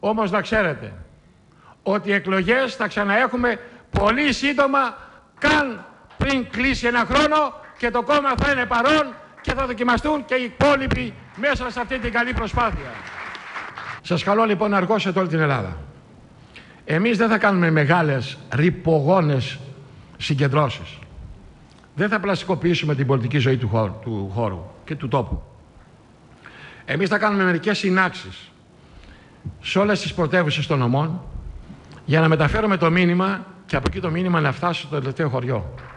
Όμως να ξέρετε ότι εκλογές θα ξαναέχουμε πολύ σύντομα, καν πριν κλείσει ένα χρόνο, και το κόμμα θα είναι παρόν και θα δοκιμαστούν και οι υπόλοιποι μέσα σε αυτή την καλή προσπάθεια. Σας καλώ λοιπόν να αργώσετε όλη την Ελλάδα. Εμείς δεν θα κάνουμε μεγάλες ρυπογόνες συγκεντρώσεις. Δεν θα πλαστικοποιήσουμε την πολιτική ζωή του χώρου και του τόπου. Εμείς θα κάνουμε μερικές συνάξεις σε όλες τις πρωτεύουσες των νομών για να μεταφέρουμε το μήνυμα και από εκεί το μήνυμα να φτάσει στο τελευταίο χωριό.